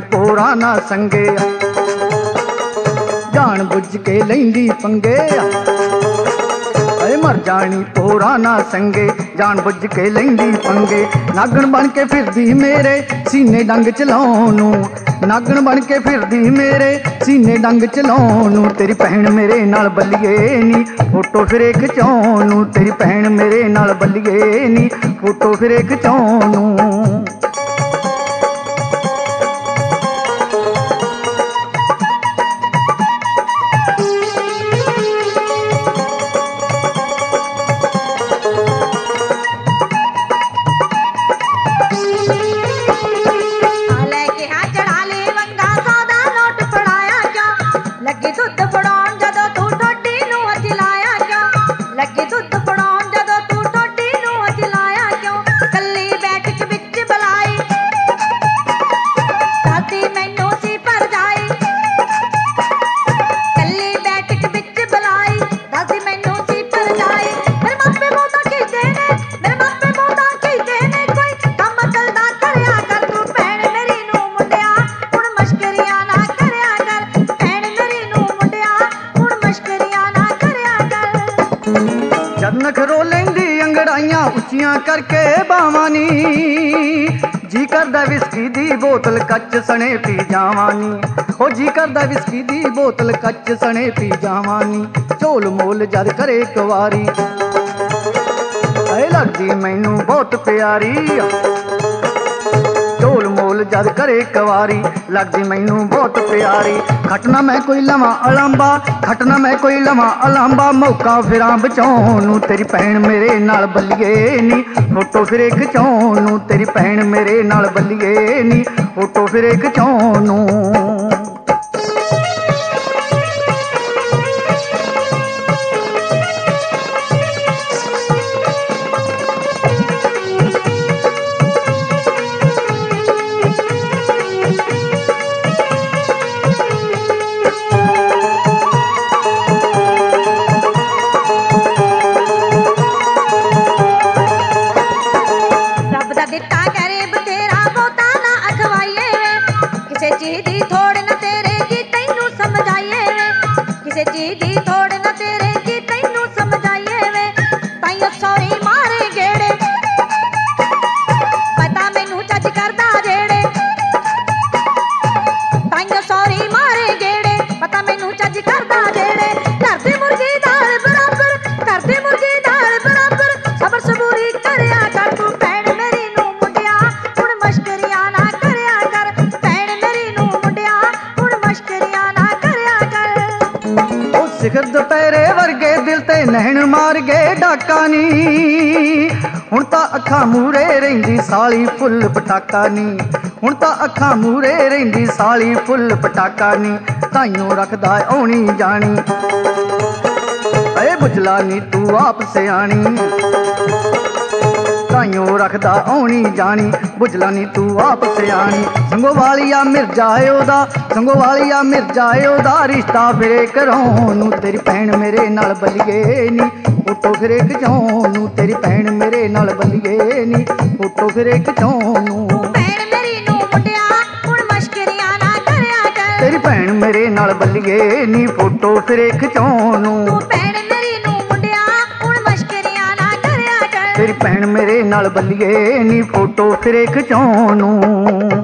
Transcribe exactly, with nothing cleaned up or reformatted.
पोरा ना संगे जान बुझ के लैंदी पंगे मर जानी पोरा ना संगे जान बुझ के लैंदी पंगे नागण बन के फिरदी मेरे सीने डंग चलाऊं नागण बन के फिरदी मेरे सीने डंग चलाऊं तेरी भैन मेरे नाल बल्लिए नी फोटो फिरे खिचाऊं तेरी भैन मेरे नाल बल्लिए नी फोटो फिरे खिचाऊं नखरो लेंदी अंगड़ाइयां उच्चियां करके बावानी जी करदा विस्की दी बोतल कच सने पी जावानी ओ जी करदा विस्की दी बोतल कच सने पी जावानी झोल मोल जद करे कवारी ऐ लगदी मैनू बहुत प्यारी झोल मोल जद करे कवारी लगदी मैनू बहुत प्यारी खटना मैं कोई लवां अलांबा खटना मैं कोई लवां अलांबा मौका फिरां बचाऊं तेरी भैन मेरे नाल बल्लिए नी फोटो फिरे खिचाऊं तेरी भैन मेरे नाल बल्लिए नी फोटो फिरे खिचाऊं सिखर दुपहरे वर्गे दिल ते नैन मार गए डाका नी हुण तां अखां मूरे रहिंदी साली फुल पटाका नी हुण तां अखां मूरे रहिंदी साली फुल पटाका नी ताइयों रखदा औनी जानी ऐ बुझला नी तू आप सियाणी ताइयों रखदा औनी जानी बुझला नी तू आप सियाणी संगो वालिया मिर्जा ओदा संगो वालिया मिर्जा ओदा रिश्ता फिरे कराऊं तेरी भैन मेरे नाल बल्लिए नी फोटो फिरे खिचाऊं तेरी भैन मेरे नाल बल्लिए नी फोटो फिरे खिचाऊं तेरी भैन मेरे नाल बल्लिए नी फोटो फिरे खिचाऊं तेरी भैन मेरे नाल बल्लिए नी फोटो फिरे खिचाऊं।